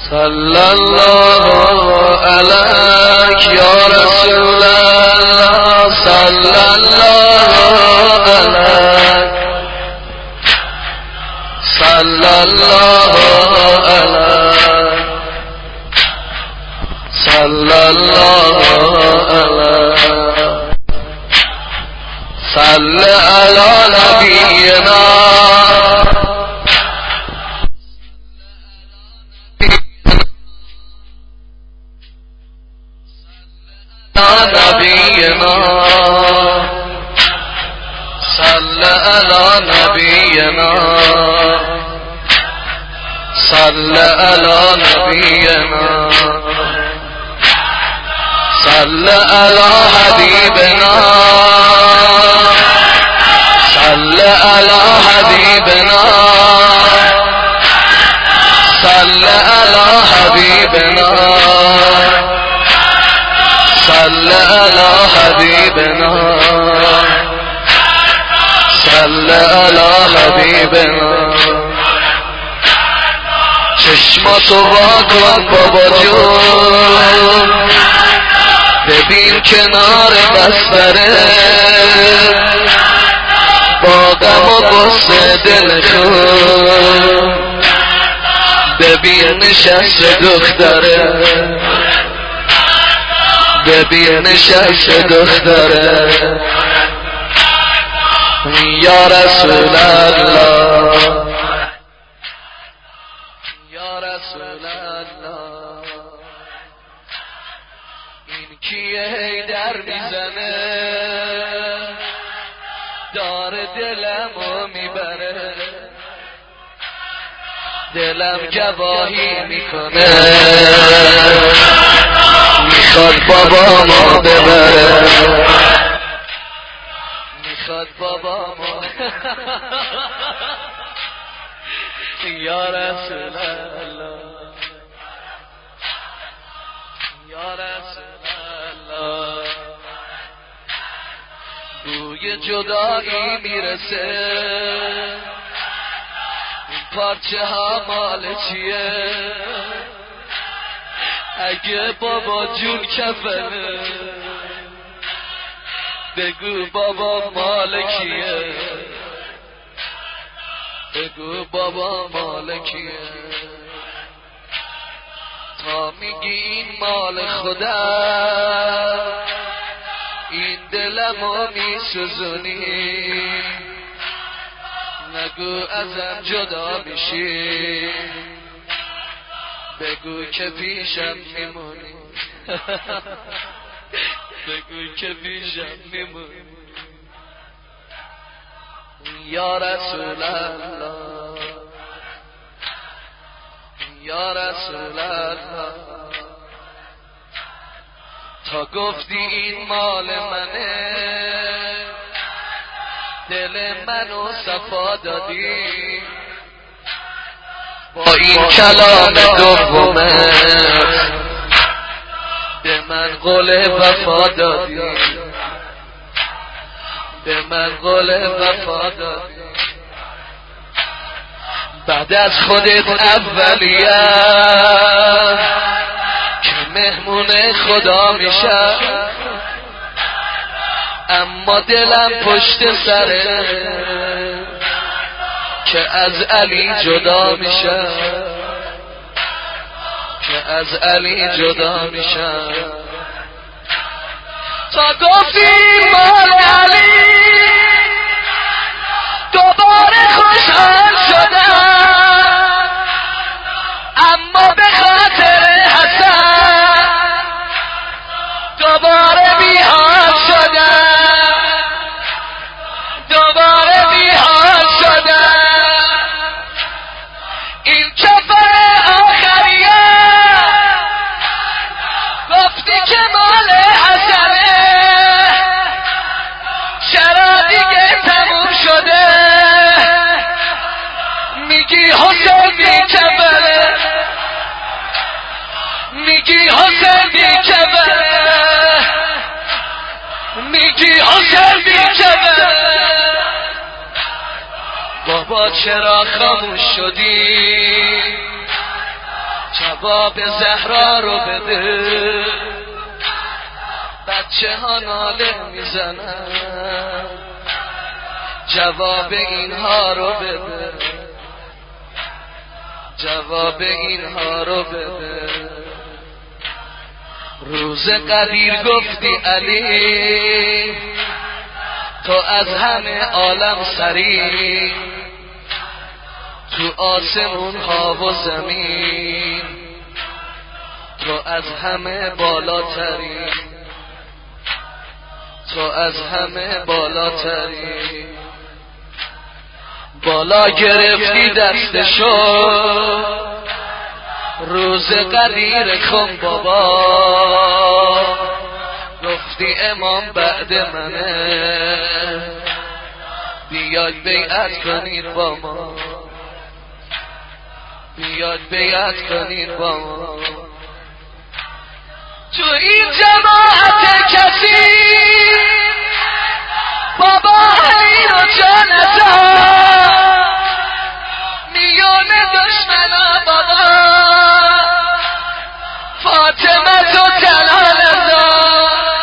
صلی الله علیک یا رسول الله صلی الله علیک صلی الله علیک صلی الله علیک صلی علی نبینا نبینا صلی علی نبینا صلی علی نبینا صلی علی حبیبنا صلی علی حبیبنا صلی علی حبیبنا صلی علی حبیبنا صلی علی حبیبنا چشماتو وا کن بابا جون ببین کنار بستره با غم و غصه دل خون ببین نشست دختره ببین نشست دختره یا رسول الله یا رسول الله این کیه در میزنه داره دلمو میبره دلم گواهی میکنه میخواد بابا ما ببره میخواد بابا ما یا رسول الله یا رسول الله بوی جدایی میرسه این پارچه ها مال چیه اگه بابا جون کفنه بگو بابا مال کیه بگو بابا مال کیه تا میگی این مال خدا این دلمو میسوزونی نگو ازم جدا میشی بگو که پیشم میمونی بگو که پیشم میمونی یا رسول الله یا رسول الله تا گفتی این مال منه دل منو صفا دادی با این کلام دومت به من قول وفا دادی به من قول وفا دادی بعد از خودت اولیه که مهمون خدا میشم اما دلم پشت سره که از علی جدا میشم که از علی جدا میشم تا گفتی مال علی دوباره خوشحال شدم اما به خاطر حسن دوباره بی‌حال شدم دوباره بی‌حال شدم این کفر آخریه گفتی که مال حسنه چرا دیگه تموم شده میگی حسین بی‌کفره میگی حسین بی‌کفره میگی حسین بی‌کفره بابا چرا خاموش شدی جواب زهرا رو بده، بچه ها ناله میزنن، جواب اینها رو بده، جواب اینها رو بده. روز قدیر گفتی علی تو از همه عالم سری، تو آسمون ها و زمین تو از همه بالاتری، تو از همه بالاتری. بالا گرفتی دستشو روز قدیر کن بابا، گفتی امام بعد منه بیاد بیعت کنید با ما، بیاد بیعت کنید با ما. تو این جماعت کسی بابا علی رو جا نزار، میون دشمنا بابا فاطمه تو جلال ازار،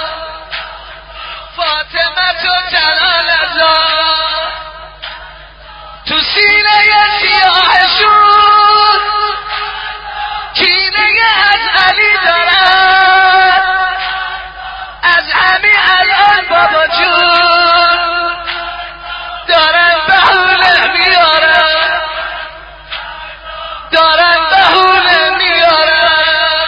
فاطمه تو جلال ازار. تو سینه سیاهشون کینه از علی دارن، از همین الان بابا جون دارن بهونه میارن، دارن بهونه میارن.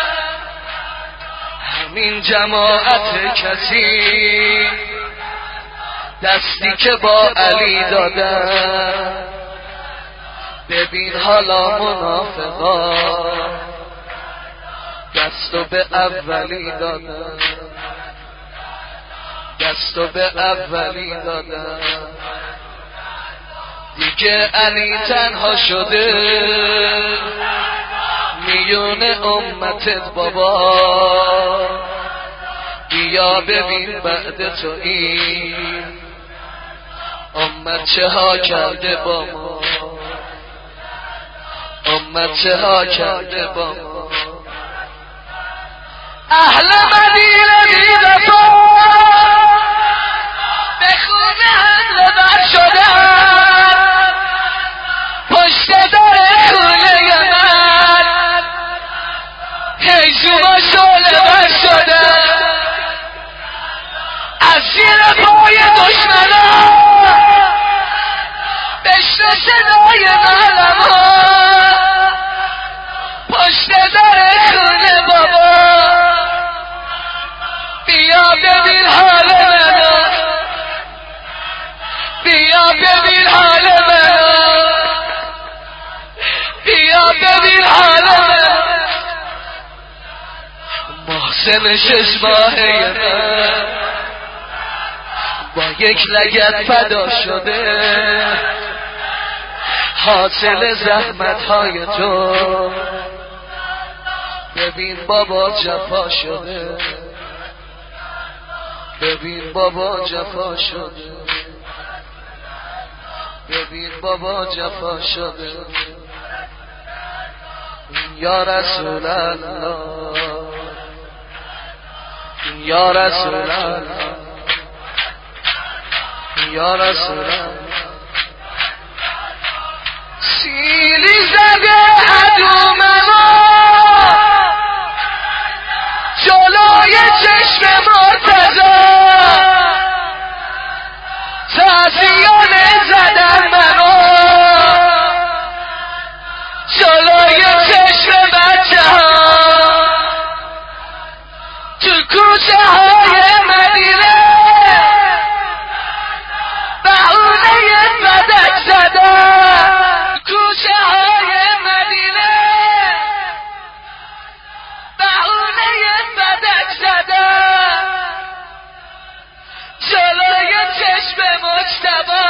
همین جماعت کسی دستی که با علی دادن، ببین حالا منافقا دستو به اولی دادن، دستو به اولی دادن. دیگه علی تنها شده میون امتت بابا، بیا ببین بعد تو این امت چه ها کرده با ما، امت چه ها کرده با ما. اهل مدینه بی‌وفا به خون حمله بر شدن، پشت در خونه من هیزوم و شعله بر شدن، از زیر پای دشمنان بشنو صدای معلم‌ها، پشت در خونه بابا بیا ببین حال منو، بیا ببین حال منو، بیا ببین حال منو. محسن 6 ماهه من با یک لگد فدا شده، حاصل زحمت های تو ببین بابا جفا شده، ببین بابا جفا شده، ببین بابا جفا شده. یا رسول الله، یا رسول الله، یا رسول الله. سیلی زده عدو ما جلوی چشم مرتضی، تازیانه زدن منو جلوی چشم بچه ها، تو کوچه های مدینه بهونه بدک زدن، کوچه های مدینه بهونه بدک زدن، جلوی چشم مجتبی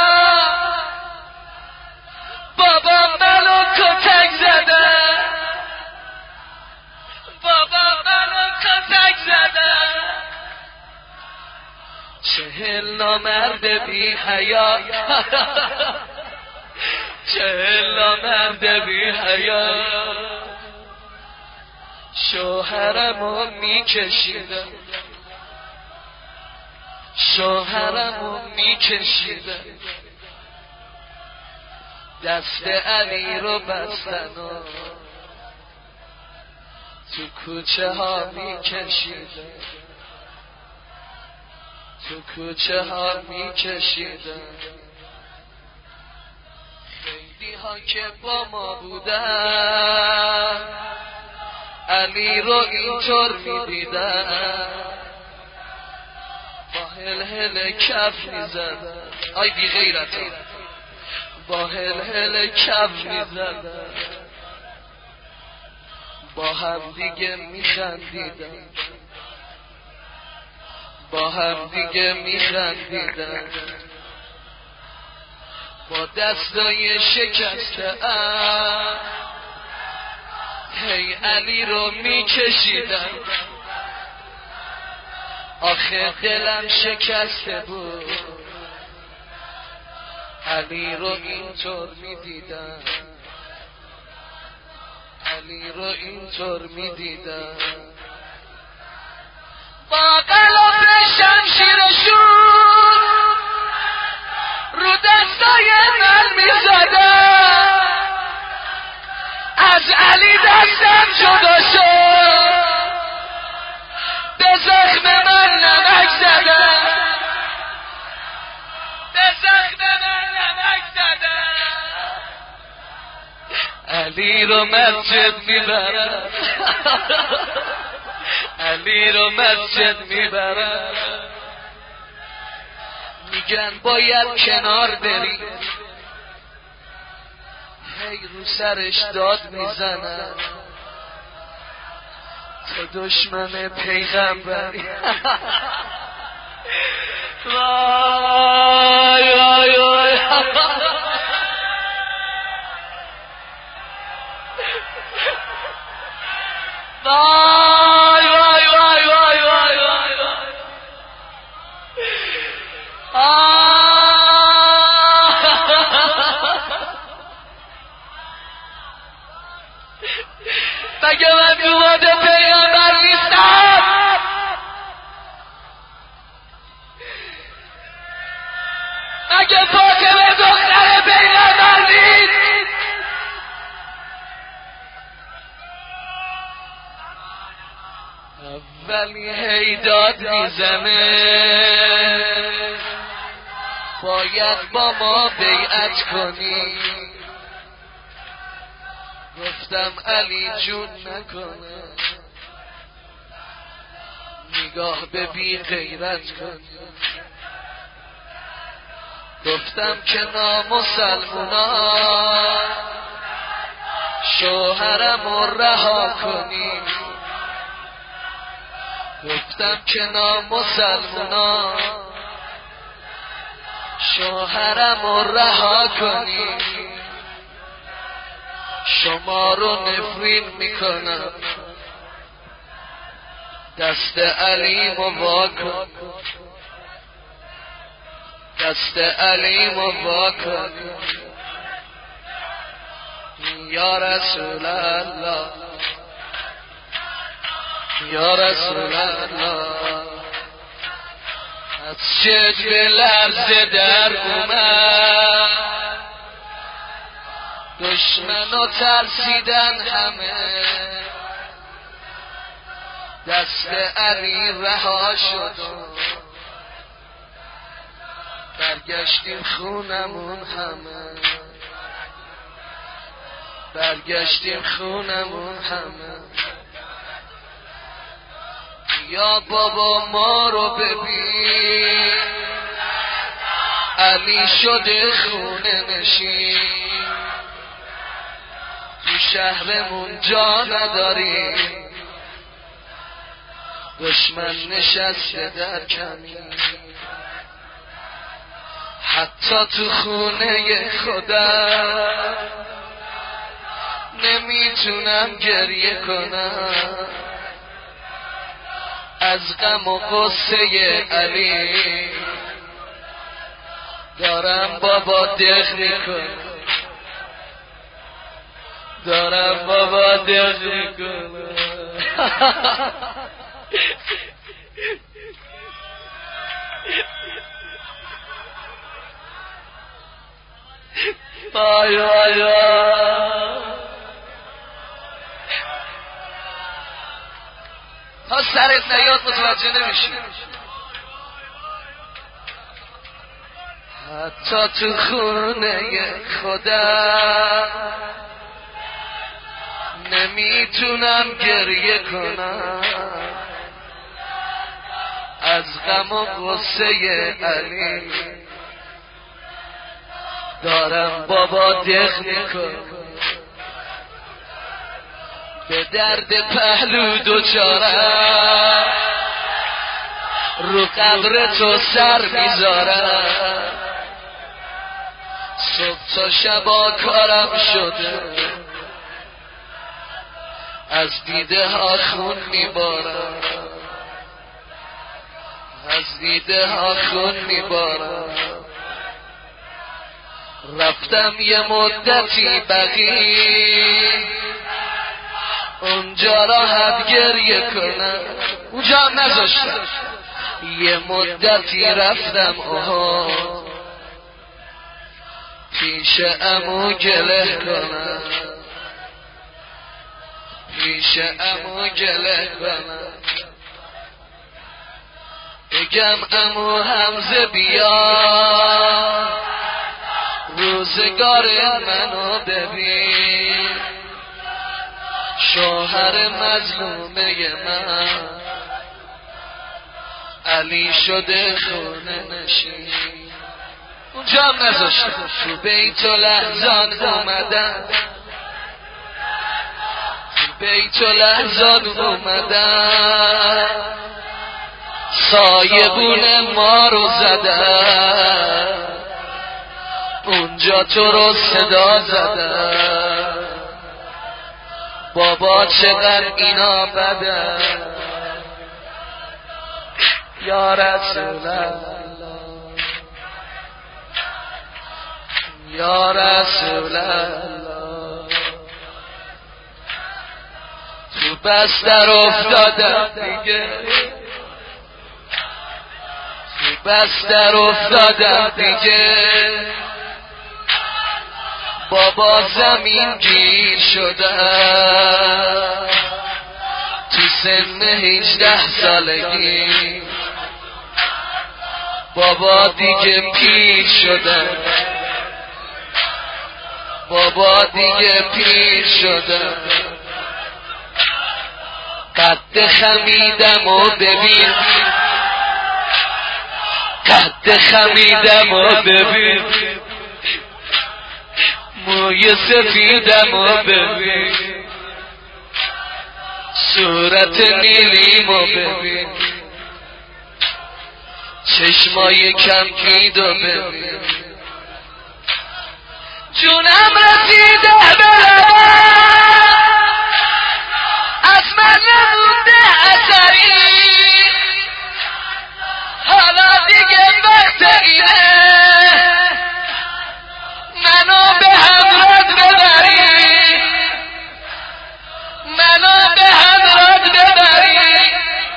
بابا منو کتک زدن، بابا منو کتک زدن. 40 نامرد بی حیا 40 نامرد بی حیا شوهرمو میکشیدم، شوهرمو میکشیدم، دست علی رو بستن و تو کوچه ها میکشیدم، تو کوچه ها میکشیدم. خیلی ها که با ما بودن علی رو اینطور میدیدن، با هل کف میزدن. آی بی غیرت ها با هل کف میزدن، با هم دیگه میخندیدن، با هم دیگه میخندیدن، با دستای شکسته هی علی رو میکشیدن. آخه دلم شکسته بود، علی رو اینطور میدیدم، علی رو اینطور میدیدم. با غلاف شمشیرشون رو دستای من میزدن، از علی دستم جدا شد، به زخم من نمک زدن، به زخم من نمک زدن. علی رو مسجد میبرن، علی رو مسجد میبرن، میگن باید کنار بری، هی رو سرش داد میزنن تو دشمن پیغمبری. وای وای وای وای وای وای وای وای وای مگه من دواد پیغمبر نیستم؟ مگه فاطمه دختر پیغمبر نیست؟ اولی هی داد میزنه باید با ما بیعت کنی، گفتم علی جون نکنه، نگاه به بی غیرت کنی. گفتم که نامسلمونا شوهرم رو رها کنی، گفتم که نامسلمونا شوهرم رو رها کنی، شما رو نفرین میکنم، دست علی مواکن، دست علی مواکن. یا رسول الله، یا رسول الله، از چشم لرزه در اومد، دشمن و ترسیدن همه، دست علی رها شد، برگشتیم خونمون همه، برگشتیم خونمون همه. یا بابا ما رو ببین، علی شده خونه نشین، تو شهرمون جا نداریم، دشمن نشسته در کمین، حتی تو خونه خودم نمیتونم گریه کنم، از غم و غصه علی دارم بابا دق میکنم، دارم بابا دق میکنم. وای وای وای تا سرت نیاد متوجه نمیشی. حتی تو خونه خودم نمیتونم گریه کنم از غم و غصه علی. دارم بابا دق میکنم به درد پهلو دوچارم رو قبر تو سر میذارم صبح تا شبا کارم شده از دیده ها خون میبارم از دیده ها خون میبارم. رفتم یه مدتی بقی اونجا راحت گریه کنم اونجا هم نذاشتم. یه مدتی رفتم پیش عمو گله کنم پیش عمو گله کنم بگم عمو حمزه بیا روزگار منو ببین شوهر مظلومه من علی شده خونه نشین. اونجا هم نذاشتم. تو بیت لحظان اومدم تو بیت لحظان اومدم سایبون ما رو زدم اونجا تو رو صدا زدم بابا چقدر اینا بدن یا رسول الله یا رسول الله. تو بستر افتادم دیگه تو بستر افتادم دیگه بابا زمین گیر شدم تو سن 18 سالگی بابا دیگه پیر شدم بابا دیگه پیر شدم قد خمیدم و ببین قد خمیدم و ببین موی سفیدم و ببین صورت نیلیم و ببین چشمای کمکید و ببین جونم رسیده بلبن از من نمونده اثری حالا دیگه وقت اینه منو به همراه ببری منو به همراه ببری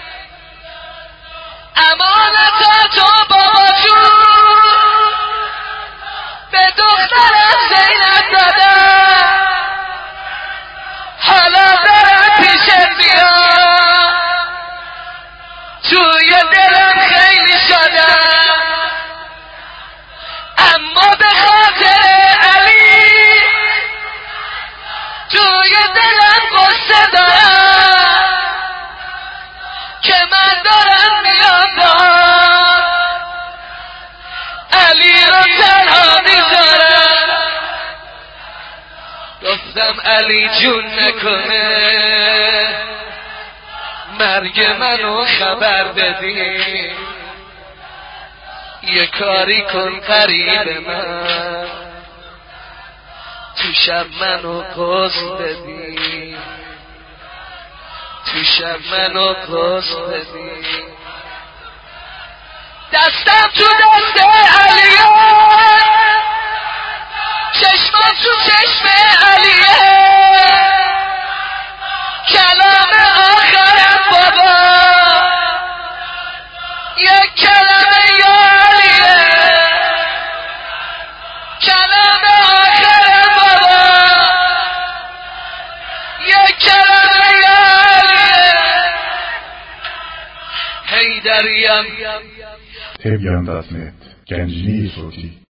امانت تو بابا جون به دخترم زینب دادم حالا برم پیشت بیام توی دلم خیلی شدم اما به خاطر علی توی دلم قصه دارم که من دارم میادم علی رو تنها میذارم. گفتم علی جون نکنه مرگ منو خبر بدی یه کاری کن قریب من تو شب منو قصد بدی تو شب منو قصد بدی. دستم تو دست علیه چشمم تو چشم علیه کلام آخر بابا یک کلمه یا علیه کلمه آخر بابا یک کلمه یا علیه حیدریم Tebyan.net Genciliği Soti